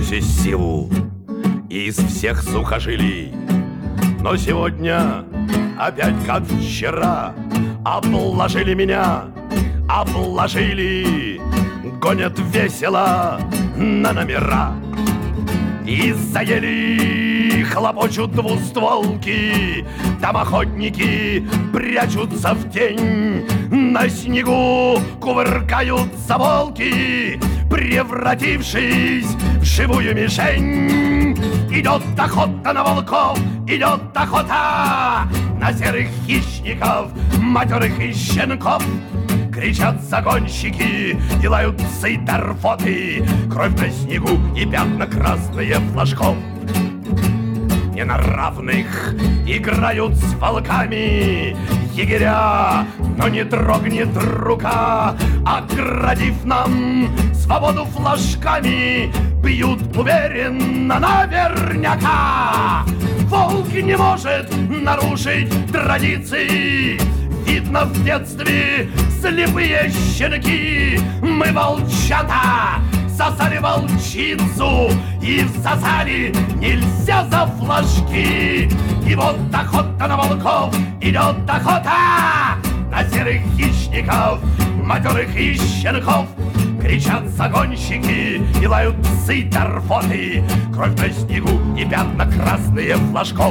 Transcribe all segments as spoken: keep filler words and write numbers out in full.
все силу из всех сухожилий. Но сегодня опять как вчера обложили меня, обложили, гонят весело на номера. И заели хлопочут двустволки, там охотники прячутся в тень. На снегу кувыркаются волки, превратившись в живую мишень. Идет охота на волков, идет охота на серых хищников, матерых и щенков. Кричат загонщики, и лают псы да рвоты, кровь на снегу и пятна красные флажков. Не на равных играют с волками егеря, но не дрогнет рука, оградив нам свободу флажками, бьют уверенно наверняка. Волк не может нарушить традиции. Видно, в детстве слепые щенки. Мы, волчата, сосали волчицу и всосали нельзя за флажки. И вот охота на волков, идет охота на серых хищников, матерых и щенков. Кричат загонщики и лают псы да рвоты, кровь на снегу и пятна красные флажков.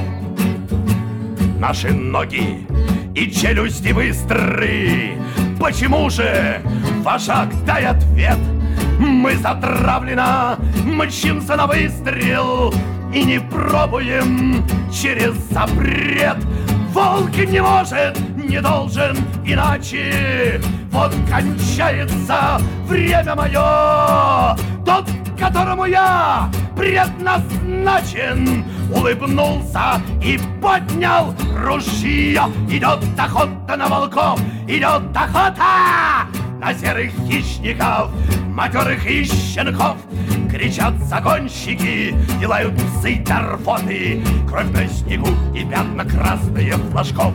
Наши ноги и челюсти быстры. Почему же, вожак, дай ответ? Мы затравленно мчимся на выстрел и не пробуем через запрет. Волк не может, не должен иначе. Вот кончается время мое. Тот, которому я предназначен, улыбнулся и поднял ружье. Идет охота на волков, идет охота на серых хищников, матерых и щенков. Кричат загонщики и лают псы да рвоты, кровь на снегу и пятна красные флажков.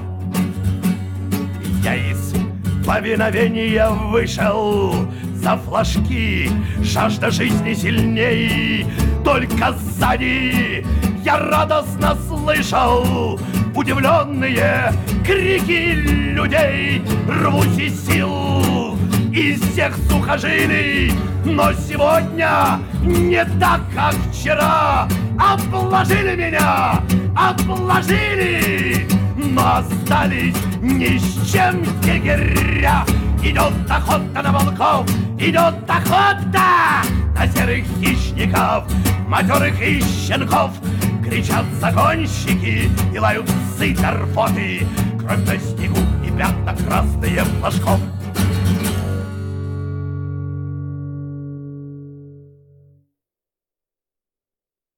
Я из повиновения вышел за флажки, жажда жизни сильней. Только сзади я радостно слышал удивленные крики людей. Рвусь из сил, из всех сухожилий, но сегодня не так, как вчера. Обложили меня, обложили, но остались ни с чем егеря. Идет охота на волков, идет охота на серых хищников, матерых и щенков. Кричат загонщики и лают псы да рвоты, кровь на снегу и пятна красные флажков.